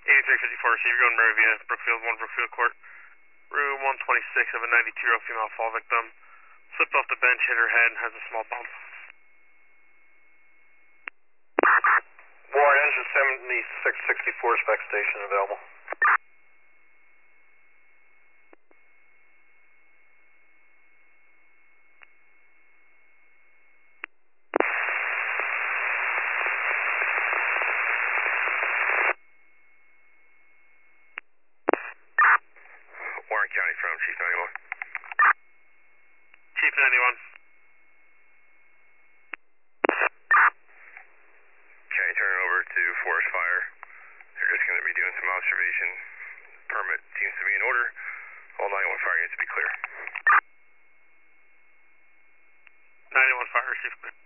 8354, receive, you're going Mary Via, Brookfield, 1 Brookfield Court. Room 126 of a 92-year-old female fall victim. Slipped off the bench, hit her head, and has a small bump. Warren, engine 7664, spec station available. Warren County from Chief 91. Chief 91. Okay, turn it over to Forest Fire. They're just going to be doing some observation. Permit seems to be in order. All 91 Fire needs to be clear. 91 Fire, receive.